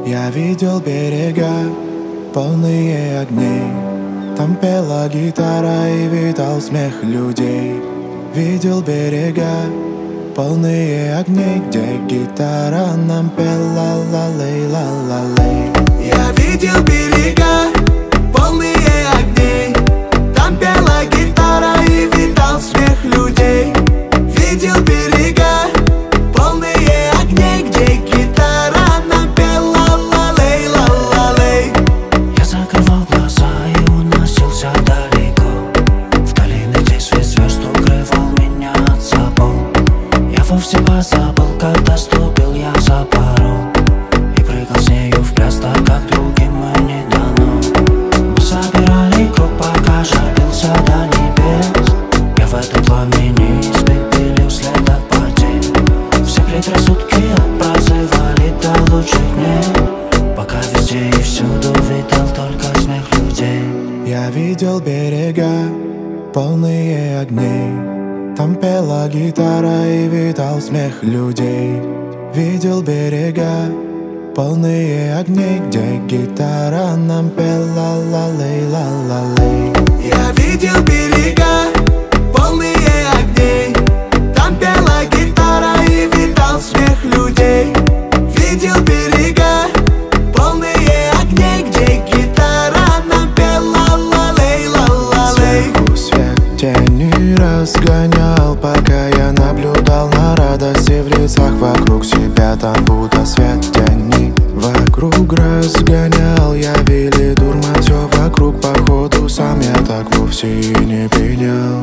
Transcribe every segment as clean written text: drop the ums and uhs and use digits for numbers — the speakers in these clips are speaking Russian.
Я видел берега, полные огней. Там пела гитара и витал смех людей. Видел берега, полные огней, где гитара нам пела ла-лей, ла-ла-лей. Я видел берега, полные огней. Там пела гитара и витал смех людей. Видел берега, полные огней, где гитара нам пела ла-лей, ла-ла-лей. Я закрывал глаза и уносился далеко, в долины, где свет звезд укрывал меня от забот. Я вовсе позабыл, когда ступил я за порог и прыгал с нею в пляс, так как другим мы не дано. Мы собирали круг, пока жалился до небес. Я в этом пламени испепелил след от потерь. Все предрассудки отпраздновали до лучших дней, пока везде и всюду витал только смех людей. Я видел берега, полные огней. Там пела гитара и витал смех людей. Видел берега, полные огней, где гитара нам пела ла-лей, ла-ла-лей. Я видел берега, полные огней. Там пела гитара и витал смех людей. Видел берега, полные огней, где гитара нам пела ла-лей, ла-ла-лей. Сверху свет тени разгонял, пока я наблюдал на радости в лицах вокруг себя. Там будто свет тени вокруг разгонял. Я вели дурман все вокруг, походу сам я так вовсе и не принял.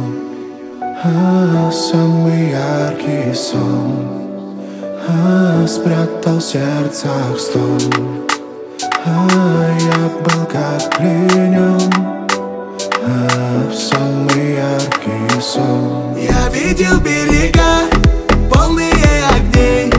Самый яркий сон спрятал в сердцах стон. Я был как пленен в самый яркий сон. Я видел берега, полные огней.